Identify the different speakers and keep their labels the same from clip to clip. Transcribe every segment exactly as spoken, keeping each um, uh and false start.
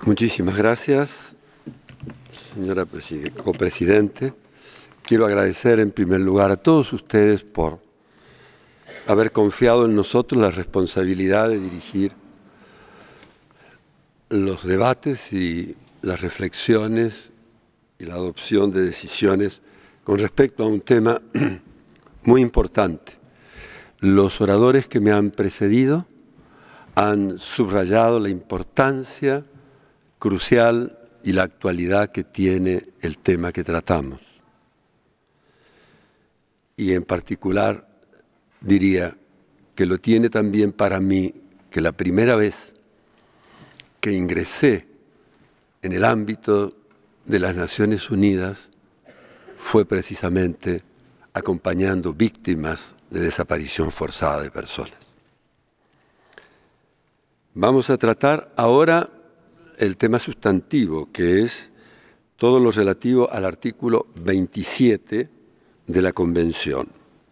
Speaker 1: Muchísimas gracias, señora copresidente. Quiero agradecer en primer lugar a todos ustedes por haber confiado en nosotros la responsabilidad de dirigir los debates y las reflexiones y la adopción de decisiones con respecto a un tema muy importante. Los oradores que me han precedido han subrayado la importancia crucial y la actualidad que tiene el tema que tratamos. Y en particular diría que lo tiene también para mí, que la primera vez que ingresé en el ámbito de las Naciones Unidas fue precisamente acompañando víctimas de desaparición forzada de personas. Vamos a tratar ahora el tema sustantivo, que es todo lo relativo al artículo veintisiete de la Convención.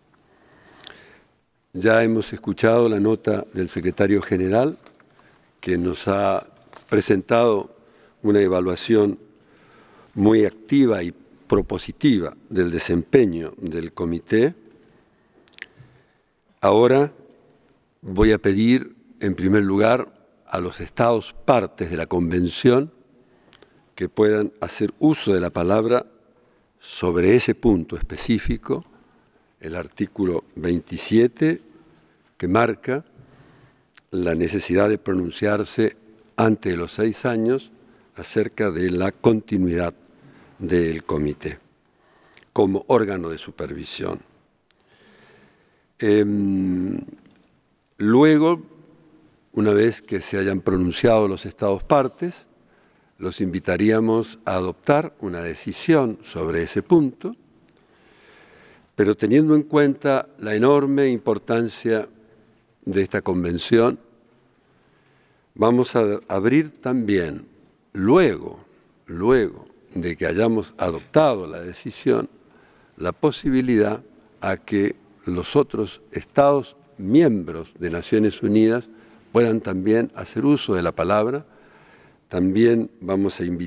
Speaker 1: Ya hemos escuchado la nota del secretario general, que nos ha presentado una evaluación muy activa y propositiva del desempeño del comité. Ahora voy a pedir, en primer lugar, a los Estados partes de la Convención que puedan hacer uso de la palabra sobre ese punto específico, el artículo veintisiete, que marca la necesidad de pronunciarse antes de los seis años acerca de la continuidad del comité como órgano de supervisión. Eh, luego, una vez que se hayan pronunciado los Estados partes, los invitaríamos a adoptar una decisión sobre ese punto, pero teniendo en cuenta la enorme importancia de esta convención, vamos a abrir también, luego, luego de que hayamos adoptado la decisión, la posibilidad a que los otros Estados miembros de Naciones Unidas puedan también hacer uso de la palabra. También vamos a invitar